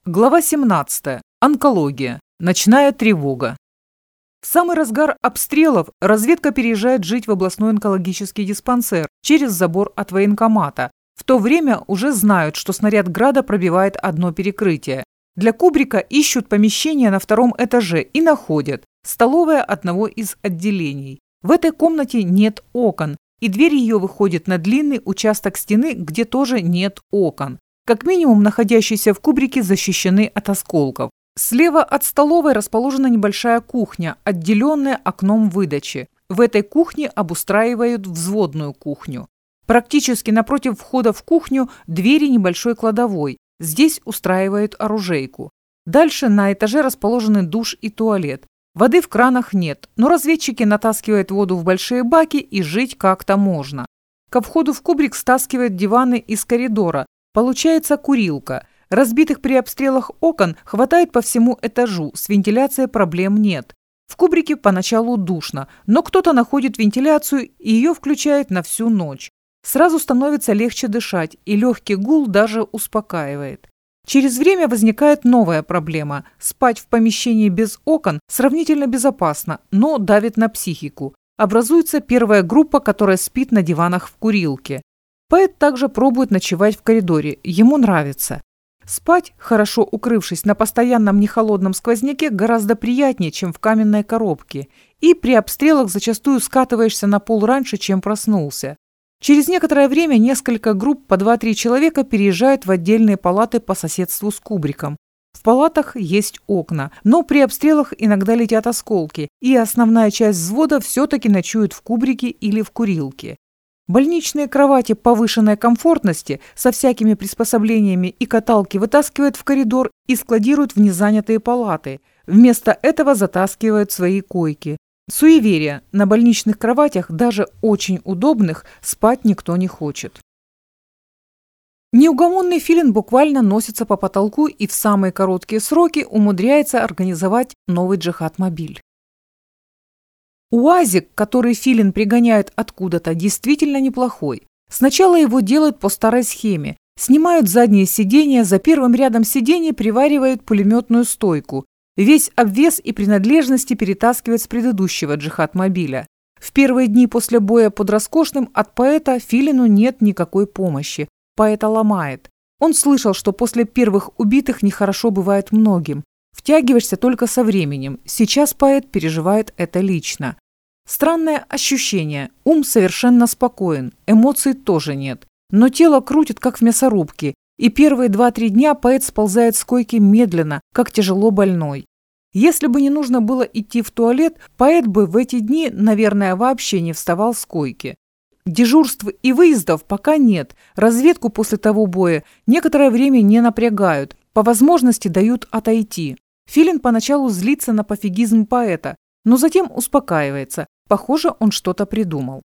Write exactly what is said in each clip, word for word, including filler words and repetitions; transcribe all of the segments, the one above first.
Глава семнадцатая. Онкология. Ночная тревога. В самый разгар обстрелов разведка переезжает жить в областной онкологический диспансер через забор от военкомата. В то время уже знают, что снаряд «Града» пробивает одно перекрытие. Для Кубрика ищут помещение на втором этаже и находят. Столовая одного из отделений. В этой комнате нет окон, и дверь ее выходит на длинный участок стены, где тоже нет окон. Как минимум, находящиеся в Кубрике защищены от осколков. Слева от столовой расположена небольшая кухня, отделенная окном выдачи. В этой кухне обустраивают взводную кухню. Практически напротив входа в кухню двери небольшой кладовой. Здесь устраивают оружейку. Дальше на этаже расположены душ и туалет. Воды в кранах нет, но разведчики натаскивают воду в большие баки, и жить как-то можно. Ко входу в Кубрик стаскивают диваны из коридора. Получается курилка. Разбитых при обстрелах окон хватает по всему этажу, с вентиляцией проблем нет. В Кубрике поначалу душно, но кто-то находит вентиляцию и ее включает на всю ночь. Сразу становится легче дышать, и легкий гул даже успокаивает. Через время возникает новая проблема. Спать в помещении без окон сравнительно безопасно, но давит на психику. Образуется первая группа, которая спит на диванах в курилке. Поэт также пробует ночевать в коридоре, ему нравится. Спать, хорошо укрывшись на постоянном нехолодном сквозняке, гораздо приятнее, чем в каменной коробке. И при обстрелах зачастую скатываешься на пол раньше, чем проснулся. Через некоторое время несколько групп по два-три человека переезжают в отдельные палаты по соседству с Кубриком. В палатах есть окна, но при обстрелах иногда летят осколки, и основная часть взвода все-таки ночует в Кубрике или в курилке. Больничные кровати повышенной комфортности со всякими приспособлениями и каталки вытаскивают в коридор и складируют в незанятые палаты. Вместо этого затаскивают свои койки. Суеверие. На больничных кроватях, даже очень удобных, спать никто не хочет. Неугомонный Филин буквально носится по потолку и в самые короткие сроки умудряется организовать новый джихад-мобиль. УАЗик, который Филин пригоняет откуда-то, действительно неплохой. Сначала его делают по старой схеме. Снимают задние сиденья, за первым рядом сидений приваривают пулеметную стойку. Весь обвес и принадлежности перетаскивают с предыдущего джихад-мобиля. В первые дни после боя под Роскошным от поэта Филину нет никакой помощи. Поэта ломает. Он слышал, что после первых убитых нехорошо бывает многим. Втягиваешься только со временем. Сейчас поэт переживает это лично. Странное ощущение. Ум совершенно спокоен, эмоций тоже нет. Но тело крутит, как в мясорубке, и первые два-три дня поэт сползает с койки медленно, как тяжело больной. Если бы не нужно было идти в туалет, поэт бы в эти дни, наверное, вообще не вставал с койки. Дежурств и выездов пока нет. Разведку после того боя некоторое время не напрягают, по возможности дают отойти. Филин поначалу злится на пофигизм поэта, но затем успокаивается. Похоже, он что-то придумал.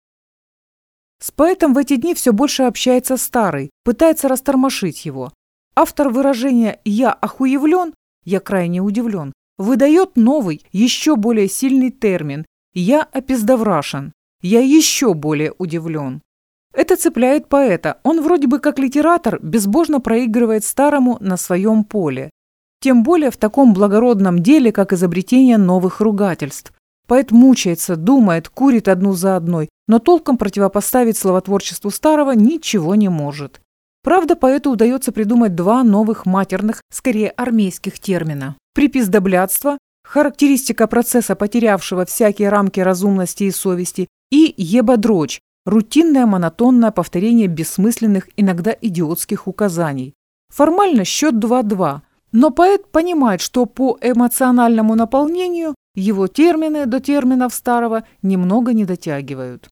С поэтом в эти дни все больше общается старый, пытается растормошить его. Автор выражения «я охуевлен», «я крайне удивлен», выдает новый, еще более сильный термин «я опиздоврашен», «я еще более удивлен». Это цепляет поэта, он вроде бы как литератор безбожно проигрывает старому на своем поле. Тем более в таком благородном деле, как изобретение новых ругательств. Поэт мучается, думает, курит одну за одной, но толком противопоставить словотворчеству старого ничего не может. Правда, поэту удается придумать два новых матерных, скорее армейских термина. Припиздоблядство, характеристика процесса, потерявшего всякие рамки разумности и совести, и ебодрочь, рутинное монотонное повторение бессмысленных, иногда идиотских указаний. Формально счет два-два. Но поэт понимает, что по эмоциональному наполнению его термины до терминов старого немного не дотягивают.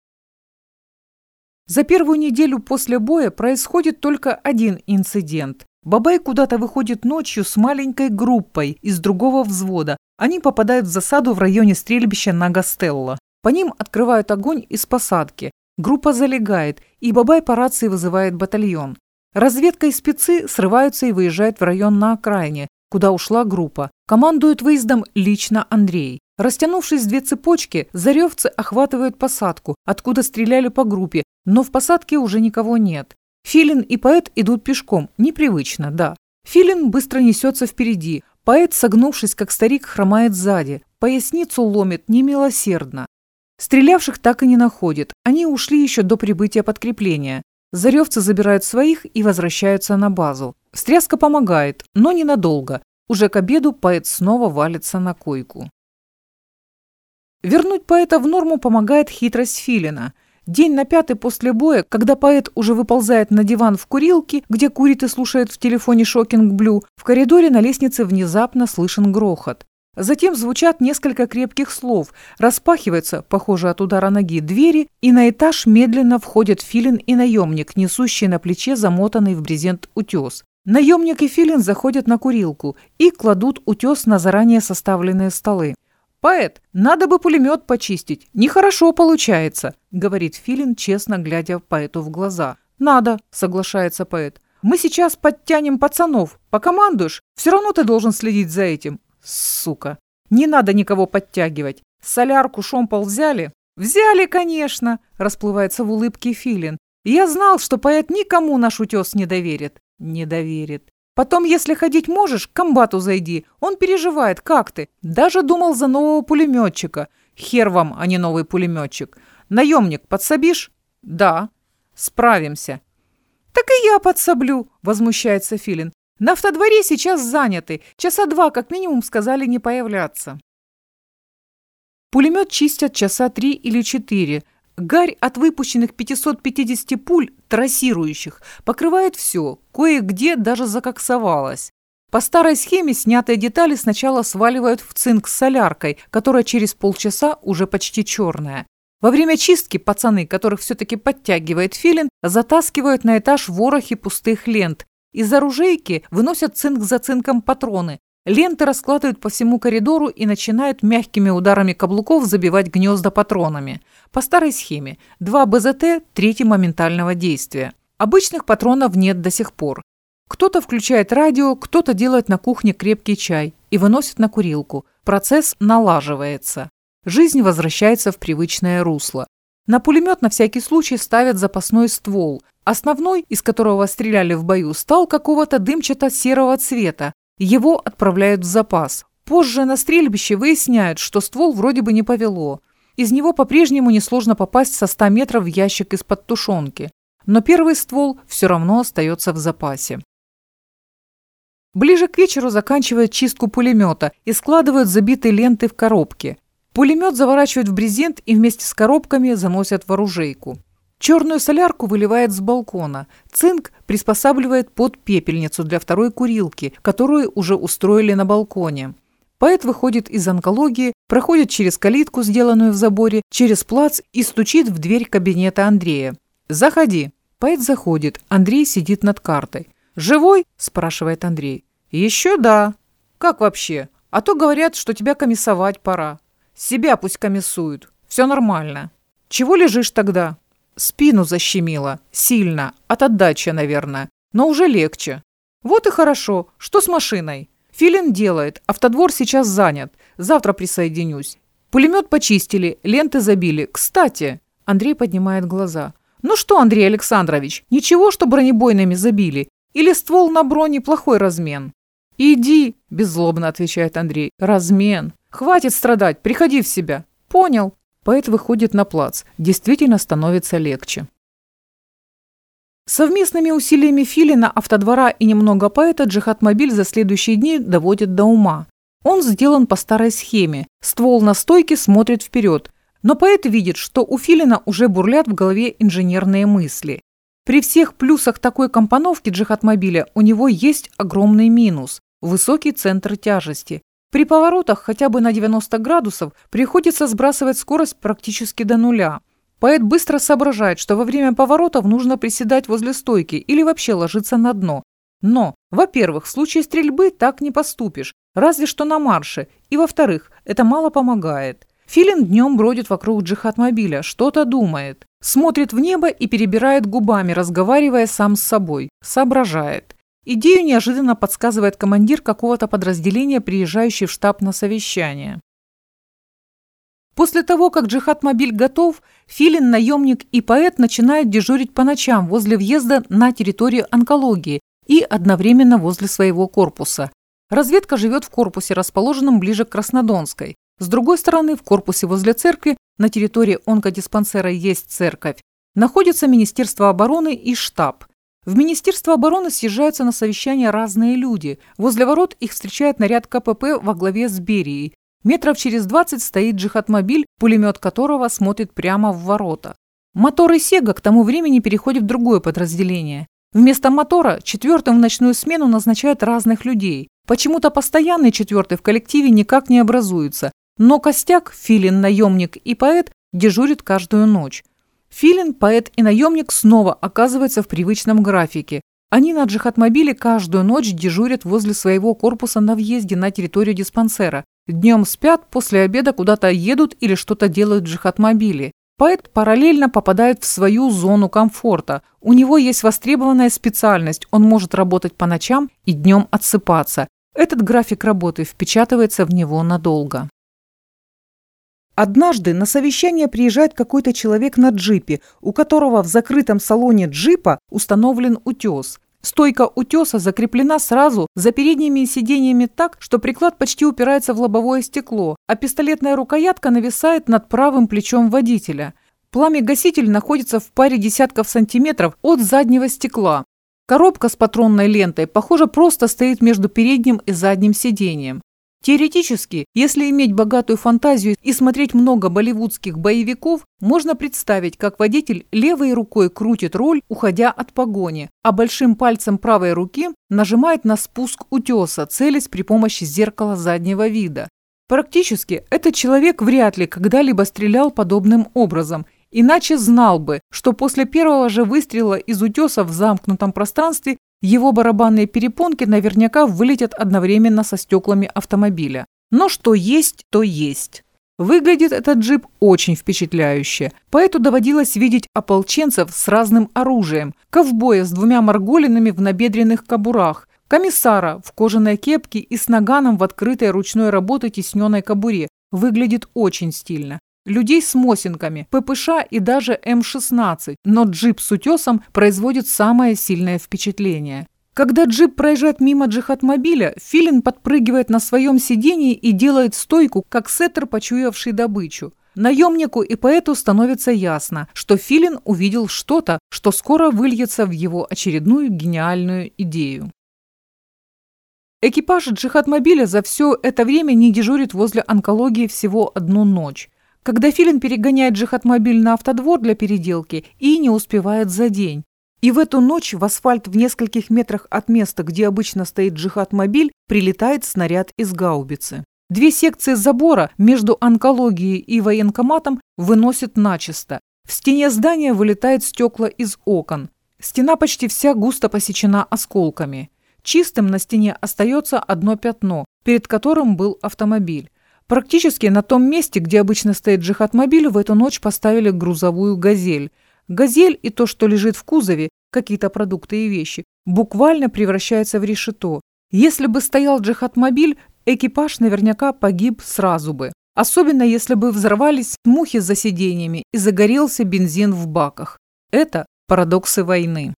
За первую неделю после боя происходит только один инцидент. Бабай куда-то выходит ночью с маленькой группой из другого взвода. Они попадают в засаду в районе стрельбища на Гастелло. По ним открывают огонь из посадки. Группа залегает, и Бабай по рации вызывает батальон. Разведка и спецы срываются и выезжают в район на окраине, куда ушла группа. Командует выездом лично Андрей. Растянувшись в две цепочки, заревцы охватывают посадку, откуда стреляли по группе, но в посадке уже никого нет. Филин и поэт идут пешком, непривычно, да. Филин быстро несется впереди. Поэт, согнувшись, как старик, хромает сзади. Поясницу ломит немилосердно. Стрелявших так и не находит. Они ушли еще до прибытия подкрепления. Заревцы забирают своих и возвращаются на базу. Встряска помогает, но ненадолго. Уже к обеду поэт снова валится на койку. Вернуть поэта в норму помогает хитрость Филина. День на пятый после боя, когда поэт уже выползает на диван в курилке, где курит и слушает в телефоне Шокинг Блю, в коридоре на лестнице внезапно слышен грохот. Затем звучат несколько крепких слов, распахиваются, похоже от удара ноги, двери, и на этаж медленно входят Филин и наемник, несущий на плече замотанный в брезент утес. Наемник и Филин заходят на курилку и кладут утес на заранее составленные столы. «Поэт, надо бы пулемет почистить. Нехорошо получается», — говорит Филин, честно глядя поэту в глаза. «Надо», — соглашается поэт. «Мы сейчас подтянем пацанов. Покомандуешь? Все равно ты должен следить за этим». «Сука! Не надо никого подтягивать. Солярку, шомпол взяли?» «Взяли, конечно», — расплывается в улыбке Филин. «Я знал, что поэт никому наш утес не доверит». «Не доверит. Потом, если ходить можешь, к комбату зайди. Он переживает, как ты. Даже думал за нового пулеметчика. Хер вам, а не новый пулеметчик. Наемник, подсобишь?» «Да». «Справимся». «Так и я подсоблю», — возмущается Филин. «На автодворе сейчас заняты. Часа два, как минимум, сказали не появляться». Пулемет чистят часа три или четыре. Гарь от выпущенных пятисот пятидесяти пуль, трассирующих, покрывает все, кое-где даже закоксовалось. По старой схеме снятые детали сначала сваливают в цинк с соляркой, которая через полчаса уже почти черная. Во время чистки пацаны, которых все-таки подтягивает Филин, затаскивают на этаж ворохи пустых лент. Из оружейки выносят цинк за цинком патроны. Ленты раскладывают по всему коридору и начинают мягкими ударами каблуков забивать гнезда патронами. По старой схеме. Два БЗТ, третий моментального действия. Обычных патронов нет до сих пор. Кто-то включает радио, кто-то делает на кухне крепкий чай и выносит на курилку. Процесс налаживается. Жизнь возвращается в привычное русло. На пулемет на всякий случай ставят запасной ствол. Основной, из которого стреляли в бою, стал какого-то дымчато-серого цвета. Его отправляют в запас. Позже на стрельбище выясняют, что ствол вроде бы не повело. Из него по-прежнему несложно попасть со ста метров в ящик из-под тушенки. Но первый ствол все равно остается в запасе. Ближе к вечеру заканчивают чистку пулемета и складывают забитые ленты в коробки. Пулемет заворачивают в брезент и вместе с коробками заносят в оружейку. Черную солярку выливает с балкона. Цинк приспосабливает под пепельницу для второй курилки, которую уже устроили на балконе. Поэт выходит из онкологии, проходит через калитку, сделанную в заборе, через плац и стучит в дверь кабинета Андрея. «Заходи». Поэт заходит. Андрей сидит над картой. «Живой?» – спрашивает Андрей. «Еще да». «Как вообще? А то говорят, что тебя комиссовать пора». «Себя пусть комиссуют. Все нормально». «Чего лежишь тогда?» «Спину защемило. Сильно. От отдачи, наверное. Но уже легче». «Вот и хорошо. Что с машиной?» «Филин делает. Автодвор сейчас занят. Завтра присоединюсь». «Пулемет почистили. Ленты забили. Кстати...» Андрей поднимает глаза. «Ну что, Андрей Александрович, ничего, что бронебойными забили? Или ствол на броне плохой размен?» «Иди», – беззлобно отвечает Андрей. «Размен. Хватит страдать. Приходи в себя». «Понял». Поэт выходит на плац. Действительно становится легче. Совместными усилиями Филина, автодвора и немного поэта Джихад-мобиль за следующие дни доводит до ума. Он сделан по старой схеме. Ствол на стойке смотрит вперед. Но поэт видит, что у Филина уже бурлят в голове инженерные мысли. При всех плюсах такой компоновки Джихад-мобиля у него есть огромный минус – высокий центр тяжести. При поворотах хотя бы на девяносто градусов приходится сбрасывать скорость практически до нуля. Поэт быстро соображает, что во время поворотов нужно приседать возле стойки или вообще ложиться на дно. Но, во-первых, в случае стрельбы так не поступишь, разве что на марше, и, во-вторых, это мало помогает. Филин днем бродит вокруг Джихад-мобиля, что-то думает, смотрит в небо и перебирает губами, разговаривая сам с собой, соображает. Идею неожиданно подсказывает командир какого-то подразделения, приезжающий в штаб на совещание. После того, как Джихад-мобиль готов, Филин, наемник и поэт начинают дежурить по ночам возле въезда на территорию онкологии и одновременно возле своего корпуса. Разведка живет в корпусе, расположенном ближе к Краснодонской. С другой стороны, в корпусе возле церкви, на территории онкодиспансера есть церковь, находится Министерство обороны и штаб. В Министерство обороны съезжаются на совещание разные люди. Возле ворот их встречает наряд ка пэ пэ во главе с Берией. Метров через двадцать стоит джихадмобиль, пулемет которого смотрит прямо в ворота. Моторы Сега к тому времени переходят в другое подразделение. Вместо мотора четвертым в ночную смену назначают разных людей. Почему-то постоянный четвертый в коллективе никак не образуется, но костяк, Филин, наемник и поэт дежурит каждую ночь. Филин, поэт и наемник снова оказываются в привычном графике. Они на джихадмобиле каждую ночь дежурят возле своего корпуса на въезде на территорию диспансера. Днем спят, после обеда куда-то едут или что-то делают в джихадмобиле. Поэт параллельно попадает в свою зону комфорта. У него есть востребованная специальность, он может работать по ночам и днем отсыпаться. Этот график работы впечатывается в него надолго. Однажды на совещание приезжает какой-то человек на джипе, у которого в закрытом салоне джипа установлен утес. Стойка утеса закреплена сразу за передними сиденьями так, что приклад почти упирается в лобовое стекло, а пистолетная рукоятка нависает над правым плечом водителя. Пламя-гаситель находится в паре десятков сантиметров от заднего стекла. Коробка с патронной лентой, похоже, просто стоит между передним и задним сиденьем. Теоретически, если иметь богатую фантазию и смотреть много болливудских боевиков, можно представить, как водитель левой рукой крутит руль, уходя от погони, а большим пальцем правой руки нажимает на спуск утеса, целясь при помощи зеркала заднего вида. Практически этот человек вряд ли когда-либо стрелял подобным образом, иначе знал бы, что после первого же выстрела из утеса в замкнутом пространстве его барабанные перепонки наверняка вылетят одновременно со стеклами автомобиля. Но что есть, то есть. Выглядит этот джип очень впечатляюще. Поэту доводилось видеть ополченцев с разным оружием, ковбоя с двумя марголинами в набедренных кобурах, комиссара в кожаной кепке и с наганом в открытой ручной работы тисненной кобуре. Выглядит очень стильно. Людей с мосинками, пэ пэ ша и даже эм шестнадцать, но джип с утесом производит самое сильное впечатление. Когда джип проезжает мимо джихадмобиля, Филин подпрыгивает на своем сидении и делает стойку, как сеттер, почуявший добычу. Наемнику и поэту становится ясно, что Филин увидел что-то, что скоро выльется в его очередную гениальную идею. Экипаж джихадмобиля за все это время не дежурит возле онкологии всего одну ночь. Когда Филин перегоняет джихадмобиль на автодвор для переделки и не успевает за день. И в эту ночь в асфальт в нескольких метрах от места, где обычно стоит джихадмобиль, прилетает снаряд из гаубицы. Две секции забора между онкологией и военкоматом выносят начисто. В стене здания вылетают стекла из окон. Стена почти вся густо посечена осколками. Чистым на стене остается одно пятно, перед которым был автомобиль. Практически на том месте, где обычно стоит джихадмобиль, в эту ночь поставили грузовую «Газель». «Газель» и то, что лежит в кузове, какие-то продукты и вещи, буквально превращается в решето. Если бы стоял джихадмобиль, экипаж наверняка погиб сразу бы. Особенно если бы взорвались мухи за сиденьями и загорелся бензин в баках. Это парадоксы войны.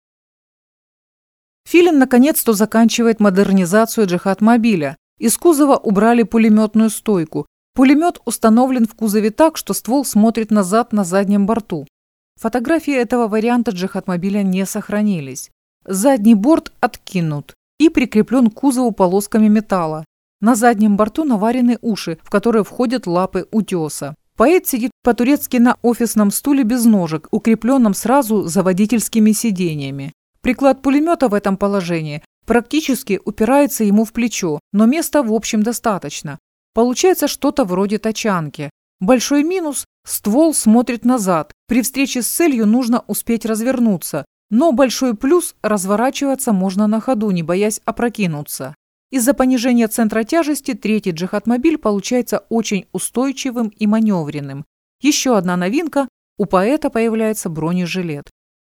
Филин наконец-то заканчивает модернизацию джихадмобиля. Из кузова убрали пулеметную стойку. Пулемет установлен в кузове так, что ствол смотрит назад на заднем борту. Фотографии этого варианта джихадмобиля не сохранились. Задний борт откинут и прикреплен к кузову полосками металла. На заднем борту наварены уши, в которые входят лапы утеса. Поэт сидит по-турецки на офисном стуле без ножек, укрепленном сразу за водительскими сиденьями. Приклад пулемета в этом положении практически упирается ему в плечо, но места в общем достаточно. Получается что-то вроде тачанки. Большой минус – ствол смотрит назад. При встрече с целью нужно успеть развернуться. Но большой плюс – разворачиваться можно на ходу, не боясь опрокинуться. Из-за понижения центра тяжести третий джихадмобиль получается очень устойчивым и маневренным. Еще одна новинка – у поэта появляется бронежилет.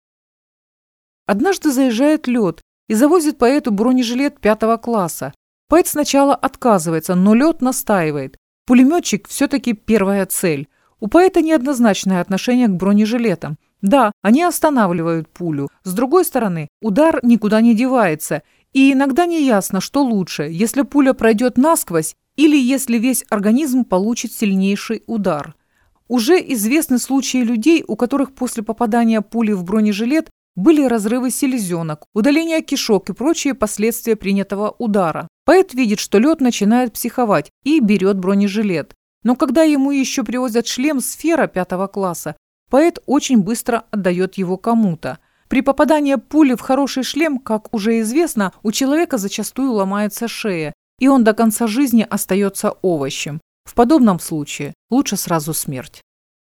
Однажды заезжает лед и завозит поэту бронежилет пятого класса. Поэт сначала отказывается, но лед настаивает. Пулеметчик все-таки первая цель. У поэта неоднозначное отношение к бронежилетам. Да, они останавливают пулю. С другой стороны, удар никуда не девается. И иногда не ясно, что лучше, если пуля пройдет насквозь или если весь организм получит сильнейший удар. Уже известны случаи людей, у которых после попадания пули в бронежилет были разрывы селезенок, удаление кишок и прочие последствия принятого удара. Поэт видит, что лед начинает психовать и берет бронежилет. Но когда ему еще привозят шлем «Сфера» пятого класса, поэт очень быстро отдает его кому-то. При попадании пули в хороший шлем, как уже известно, у человека зачастую ломается шея, и он до конца жизни остается овощем. В подобном случае лучше сразу смерть.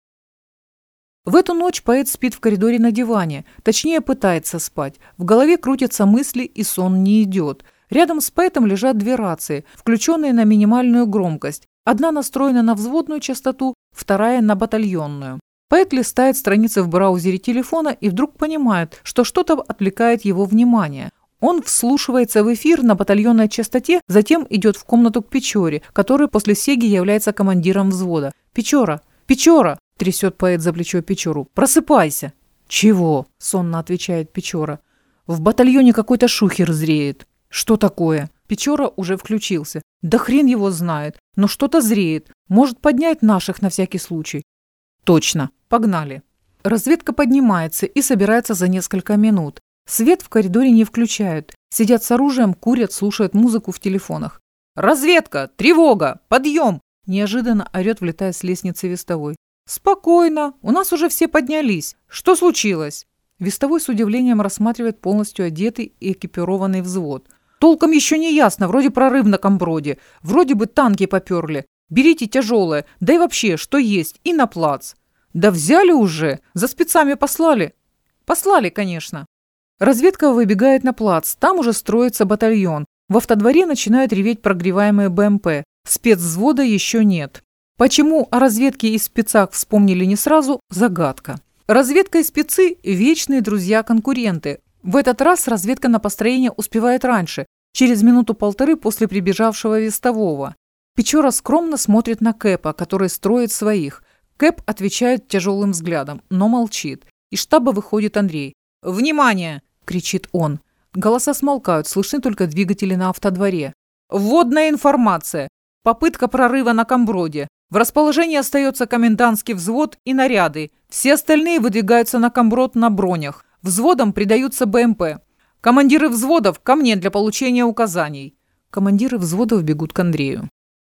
В эту ночь поэт спит в коридоре на диване, точнее пытается спать. В голове крутятся мысли, и сон не идет. Рядом с поэтом лежат две рации, включенные на минимальную громкость. Одна настроена на взводную частоту, вторая на батальонную. Поэт листает страницы в браузере телефона и вдруг понимает, что что-то отвлекает его внимание. Он вслушивается в эфир на батальонной частоте, затем идет в комнату к Печоре, который после Сеги является командиром взвода. «Печора! Печора!» – трясет поэт за плечо Печору. «Просыпайся!» «Чего?» – сонно отвечает Печора. «В батальоне какой-то шухер зреет». «Что такое?» Печора уже включился. «Да хрен его знает, но что-то зреет. Может поднять наших на всякий случай». «Точно. Погнали». Разведка поднимается и собирается за несколько минут. Свет в коридоре не включают. Сидят с оружием, курят, слушают музыку в телефонах. «Разведка! Тревога! Подъем!» Неожиданно орет, влетая с лестницы вестовой. «Спокойно. У нас уже все поднялись. Что случилось?» Вестовой с удивлением рассматривает полностью одетый и экипированный взвод. «Толком еще не ясно. Вроде прорыв на комброде. Вроде бы танки поперли. Берите тяжелое. Да и вообще, что есть. И на плац». «Да взяли уже. За спецами послали». «Послали, конечно». Разведка выбегает на плац. Там уже строится батальон. В автодворе начинают реветь прогреваемые БМП. Спецвзвода еще нет. Почему о разведке и спецах вспомнили не сразу – загадка. Разведка и спецы – вечные друзья-конкуренты. В этот раз разведка на построение успевает раньше, через минуту-полторы после прибежавшего вестового. Печора скромно смотрит на Кэпа, который строит своих. Кэп отвечает тяжелым взглядом, но молчит. Из штаба выходит Андрей. «Внимание!» – кричит он. Голоса смолкают, слышны только двигатели на автодворе. «Вводная информация. Попытка прорыва на комброде. В расположении остается комендантский взвод и наряды. Все остальные выдвигаются на комброд на бронях. Взводам придаются БМП. Командиры взводов ко мне для получения указаний». Командиры взводов бегут к Андрею.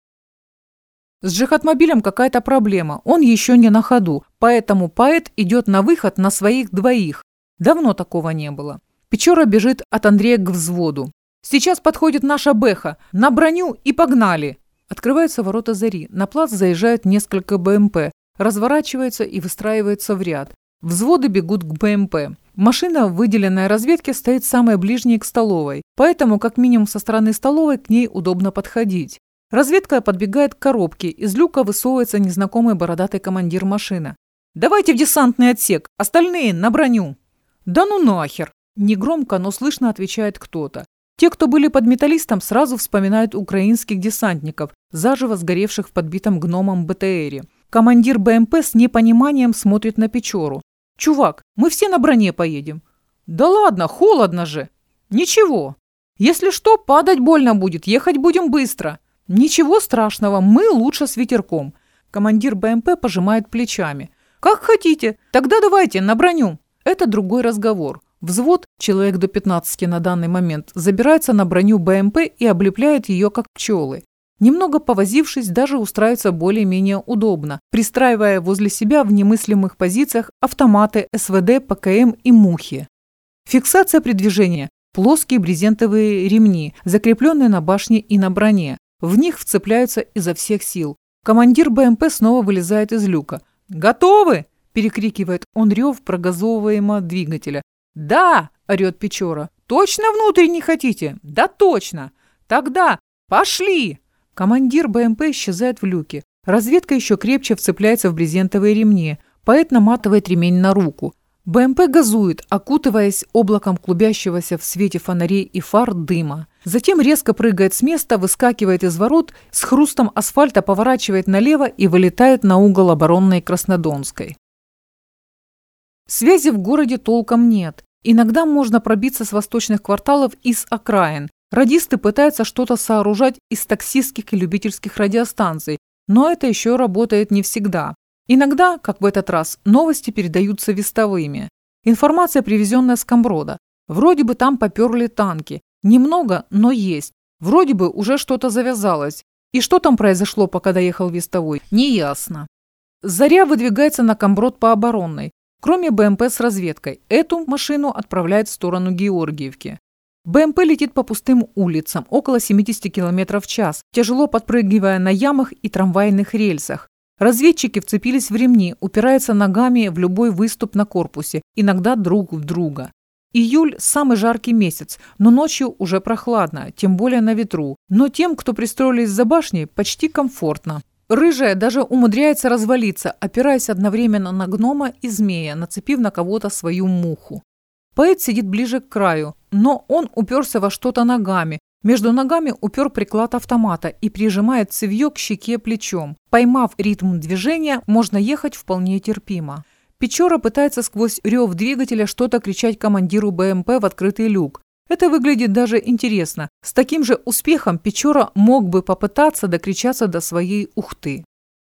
С джихадмобилем какая-то проблема, он еще не на ходу, поэтому поэт идет на выход на своих двоих. Давно такого не было. Печора бежит от Андрея к взводу. «Сейчас подходит наша бэха. На броню и погнали!» Открываются ворота зари. На плац заезжают несколько БМП. Разворачиваются и выстраиваются в ряд. Взводы бегут к БМП. Машина, выделенная разведке, стоит самой ближней к столовой. Поэтому, как минимум со стороны столовой, к ней удобно подходить. Разведка подбегает к коробке. Из люка высовывается незнакомый бородатый командир машины. «Давайте в десантный отсек. Остальные на броню». «Да ну нахер!» Негромко, но слышно отвечает кто-то. Те, кто были под металлистом, сразу вспоминают украинских десантников, заживо сгоревших в подбитом гномом БТРе. Командир БМП с непониманием смотрит на Печору. «Чувак, мы все на броне поедем». «Да ладно, холодно же». «Ничего. Если что, падать больно будет, ехать будем быстро». «Ничего страшного, мы лучше с ветерком». Командир БМП пожимает плечами. «Как хотите, тогда давайте на броню». Это другой разговор. Взвод, человек до пятнадцати на данный момент, забирается на броню БМП и облепляет ее как пчелы. Немного повозившись, даже устраивается более-менее удобно, пристраивая возле себя в немыслимых позициях автоматы, СВД, ПКМ и мухи. Фиксация при движении – плоские брезентовые ремни, закрепленные на башне и на броне. В них вцепляются изо всех сил. Командир БМП снова вылезает из люка. «Готовы?» – перекрикивает он рев прогазовываемого двигателя. «Да!» – орет Печора. «Точно внутрь не хотите?» «Да точно!» «Тогда пошли!» Командир БМП исчезает в люке. Разведка еще крепче вцепляется в брезентовые ремни. Поэт наматывает ремень на руку. БМП газует, окутываясь облаком клубящегося в свете фонарей и фар дыма. Затем резко прыгает с места, выскакивает из ворот, с хрустом асфальта поворачивает налево и вылетает на угол Оборонной и Краснодонской. Связи в городе толком нет. Иногда можно пробиться с восточных кварталов и с окраин. Радисты пытаются что-то сооружать из таксистских и любительских радиостанций, но это еще работает не всегда. Иногда, как в этот раз, новости передаются вестовыми. Информация, привезенная с Камброда. Вроде бы там поперли танки. Немного, но есть. Вроде бы уже что-то завязалось. И что там произошло, пока доехал вестовой, неясно. Заря выдвигается на Камброд по оборонной. Кроме БМП с разведкой, эту машину отправляет в сторону Георгиевки. БМП летит по пустым улицам, около семьдесят километров в час, тяжело подпрыгивая на ямах и трамвайных рельсах. Разведчики вцепились в ремни, упираются ногами в любой выступ на корпусе, иногда друг в друга. Июль – самый жаркий месяц, но ночью уже прохладно, тем более на ветру. Но тем, кто пристроились за башней, почти комфортно. Рыжая даже умудряется развалиться, опираясь одновременно на гнома и змея, нацепив на кого-то свою муху. Поэт сидит ближе к краю, но он уперся во что-то ногами. Между ногами упер приклад автомата и прижимает цевьё к щеке плечом. Поймав ритм движения, можно ехать вполне терпимо. Печора пытается сквозь рев двигателя что-то кричать командиру БМП в открытый люк. Это выглядит даже интересно. С таким же успехом Печора мог бы попытаться докричаться до своей ухты.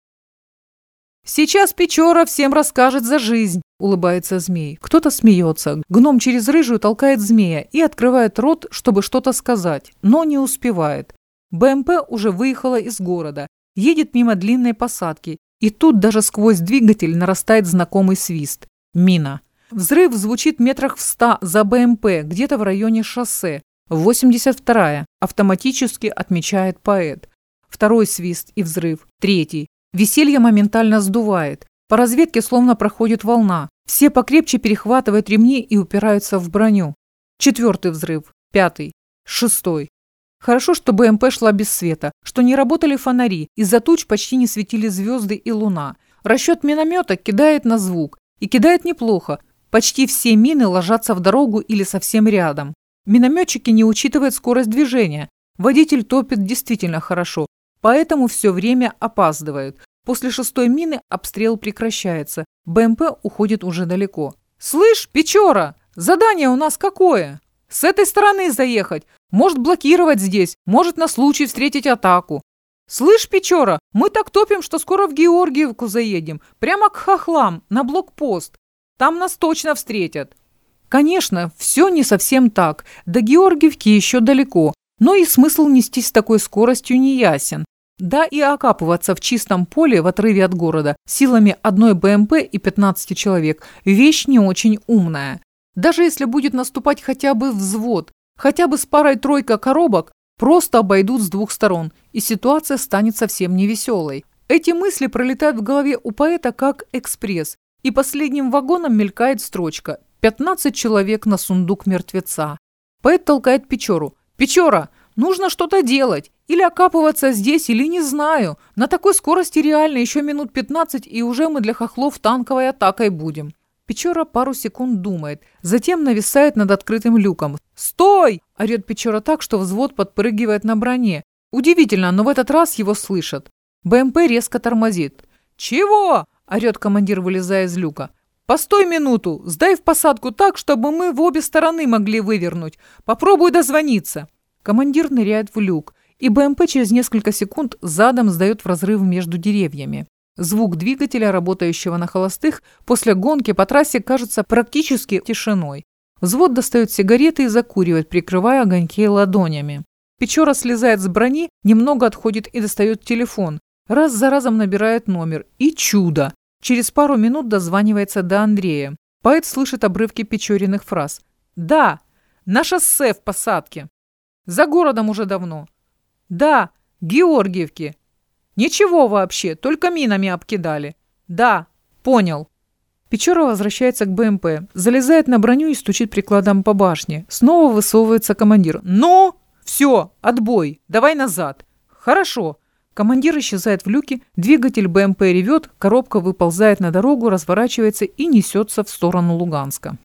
«Сейчас Печора всем расскажет за жизнь», – улыбается змей. Кто-то смеется. Гном через рыжую толкает змея и открывает рот, чтобы что-то сказать, но не успевает. БМП уже выехала из города, едет мимо длинной посадки, и тут даже сквозь двигатель нарастает знакомый свист. Мина. Взрыв звучит метрах в ста за БМП, где-то в районе шоссе. восемьдесят вторая. Автоматически отмечает поэт. Второй свист и взрыв. Третий. Веселье моментально сдувает. По разведке словно проходит волна. Все покрепче перехватывают ремни и упираются в броню. Четвертый взрыв. Пятый. Шестой. Хорошо, что БМП шла без света, что не работали фонари, из-за туч почти не светили звезды и луна. Расчет миномета кидает на звук. И кидает неплохо. Почти все мины ложатся в дорогу или совсем рядом. Минометчики не учитывают скорость движения. Водитель топит действительно хорошо, поэтому все время опаздывают. После шестой мины обстрел прекращается. БМП уходит уже далеко. «Слышь, Печора, задание у нас какое? С этой стороны заехать. Может блокировать здесь, может на случай встретить атаку. Слышь, Печора, мы так топим, что скоро в Георгиевку заедем. Прямо к хохлам, на блокпост. Там нас точно встретят». Конечно, все не совсем так. До Георгиевки еще далеко. Но и смысл нестись с такой скоростью не ясен. Да и окапываться в чистом поле в отрыве от города силами одной БМП и пятнадцати человек – вещь не очень умная. Даже если будет наступать хотя бы взвод, хотя бы с парой-тройкой коробок, просто обойдут с двух сторон, и ситуация станет совсем невеселой. Эти мысли пролетают в голове у поэта как экспресс, и последним вагоном мелькает строчка «пятнадцать человек на сундук мертвеца». Поэт толкает Печору. «Печора, нужно что-то делать. Или окапываться здесь, или не знаю. На такой скорости реально еще минут пятнадцать, и уже мы для хохлов танковой атакой будем». Печора пару секунд думает, затем нависает над открытым люком. «Стой!» – орет Печора так, что взвод подпрыгивает на броне. Удивительно, но в этот раз его слышат. БМП резко тормозит. «Чего?» – орет командир, вылезая из люка. «Постой минуту, сдай в посадку так, чтобы мы в обе стороны могли вывернуть. Попробуй дозвониться». Командир ныряет в люк, и БМП через несколько секунд задом сдает в разрыв между деревьями. Звук двигателя, работающего на холостых, после гонки по трассе кажется практически тишиной. Взвод достает сигареты и закуривает, прикрывая огоньки ладонями. Печора слезает с брони, немного отходит и достает телефон. Раз за разом набирает номер. И чудо! Через пару минут дозванивается до Андрея. Поэт слышит обрывки Печориных фраз. «Да, на шоссе в посадке. За городом уже давно. Да, Георгиевки. Ничего вообще, только минами обкидали. Да, понял». Печора возвращается к БМП, залезает на броню и стучит прикладом по башне. Снова высовывается командир. «Ну, все, отбой, давай назад». «Хорошо». Командир исчезает в люке, двигатель БМП ревет, коробка выползает на дорогу, разворачивается и несется в сторону Луганска.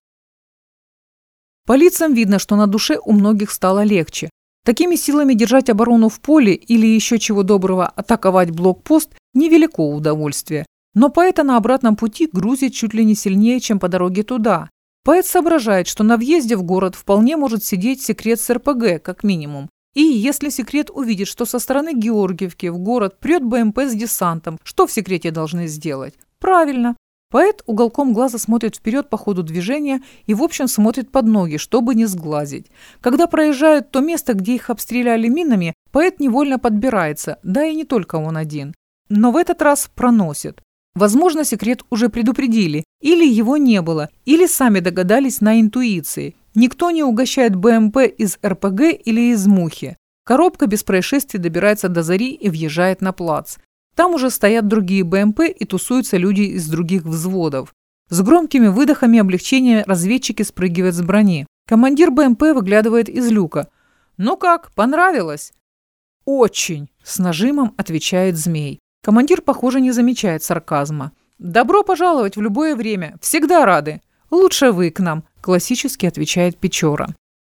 По лицам видно, что на душе у многих стало легче. Такими силами держать оборону в поле или еще чего доброго атаковать блокпост – невелико удовольствие. Но поэта на обратном пути грузит чуть ли не сильнее, чем по дороге туда. Поэт соображает, что на въезде в город вполне может сидеть секрет с эр пэ гэ, как минимум. И если секрет увидит, что со стороны Георгиевки в город прет бэ эм пэ с десантом, что в секрете должны сделать? Правильно. Поэт уголком глаза смотрит вперед по ходу движения и, в общем, смотрит под ноги, чтобы не сглазить. Когда проезжают то место, где их обстреляли минами, поэт невольно подбирается, да и не только он один. Но в этот раз проносит. Возможно, секрет уже предупредили, или его не было, или сами догадались на интуиции. Никто не угощает бэ эм пэ из эр пэ гэ или из мухи. Коробка без происшествий добирается до зари и въезжает на плац. Там уже стоят другие бэ эм пэ и тусуются люди из других взводов. С громкими выдохами облегчения разведчики спрыгивают с брони. Командир бэ эм пэ выглядывает из люка. «Ну как, понравилось?» «Очень!» – с нажимом отвечает Змей. Командир, похоже, не замечает сарказма. «Добро пожаловать в любое время. Всегда рады. Лучше вы к нам», – классически отвечает Печора.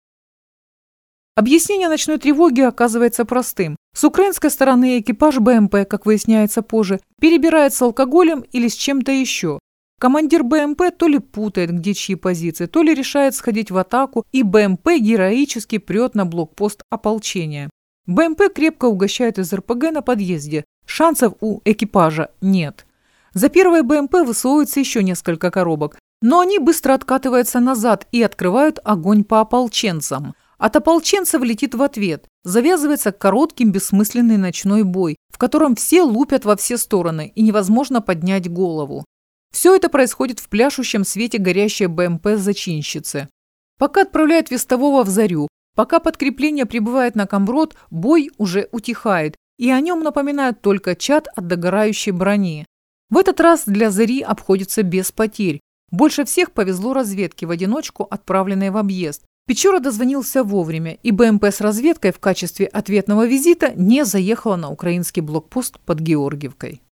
Объяснение ночной тревоги оказывается простым. С украинской стороны экипаж бэ эм пэ, как выясняется позже, перебирает с алкоголем или с чем-то еще. Командир бэ эм пэ то ли путает, где чьи позиции, то ли решает сходить в атаку, и бэ эм пэ героически прет на блокпост ополчения. бэ эм пэ крепко угощает из эр пэ гэ на подъезде. Шансов у экипажа нет. За первой бэ эм пэ высовывается еще несколько коробок, но они быстро откатываются назад и открывают огонь по ополченцам. От ополченцев летит в ответ. Завязывается короткий бессмысленный ночной бой, в котором все лупят во все стороны и невозможно поднять голову. Все это происходит в пляшущем свете горящей бэ эм пэ зачинщицы. Пока отправляют вестового в зарю, пока подкрепление прибывает на Камброд, бой уже утихает, и о нем напоминают только чад от догорающей брони. В этот раз для зари обходится без потерь. Больше всех повезло разведке в одиночку, отправленной в объезд. Печора дозвонился вовремя, и бэ эм пэ с разведкой в качестве ответного визита не заехала на украинский блокпост под Георгиевкой.